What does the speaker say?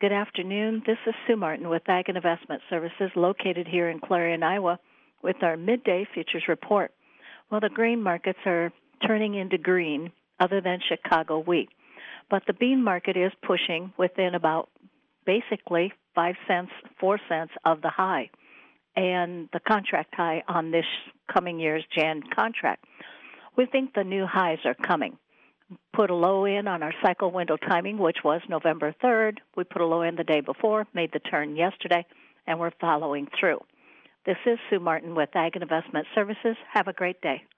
Good afternoon. This is Sue Martin with Ag and Investment Services located here in Clarion, Iowa with our midday futures report. Well, the grain markets are turning into green other than Chicago wheat, but the bean market is pushing within about basically 5 cents, 4 cents of the high and the contract high on this coming year's Jan contract. We think the new highs are coming. Put a low in on our cycle window timing, which was November 3rd. We put a low in the day before, made the turn yesterday, and we're following through. This is Sue Martin with Ag and Investment Services. Have a great day.